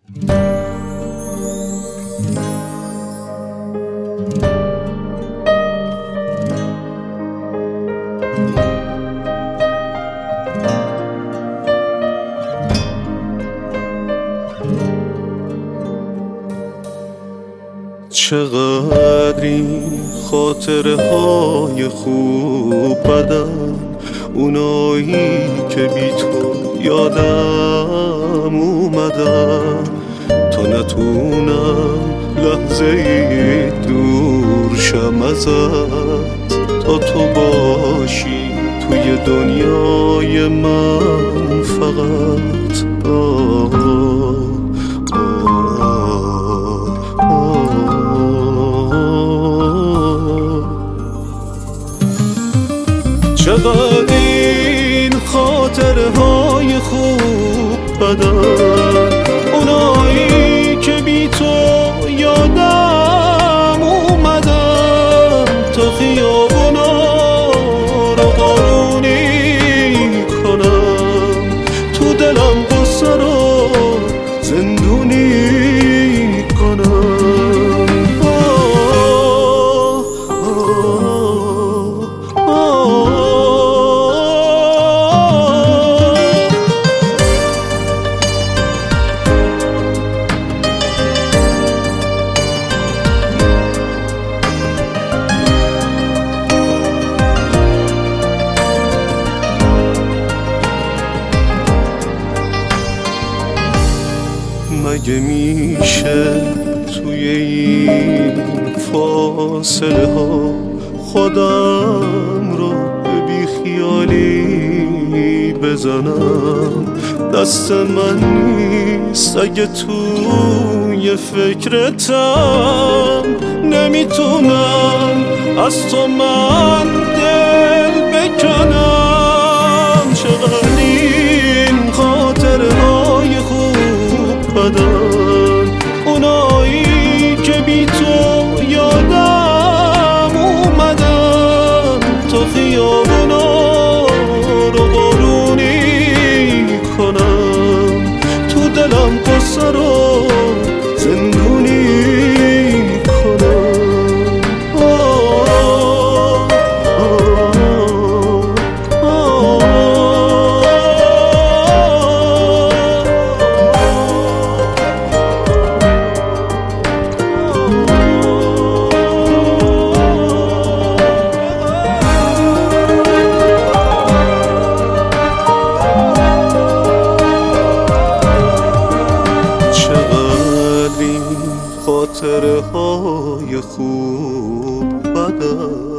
چقدر این خاطرهای خوب بدن، اونایی که بی تو یادم اومدن، تا نتونم لحظه ای دور شم ازت، تا تو باشی توی دنیای من فقط. چقدر این خاطرهای خوب بدن، اونایی که بی تو یادم اومدن، تا خیابونا رو بارونی کنم، تو دلم قصه رو زندونی کنم. مگه میشه توی این فاصله ها خودم رو به بیخیالی بزنم؟ دست من نیست اگه توی فکرتم، نمیتونم از تو من دل بکنم. چقدر این خاطرهای خوب بدن، اونایی که بی تو یادم اومدن، تا خیابونا رو بارونی کنم، تو دلم قصه رو زندونی کنم. خاطرهای خوب بدن.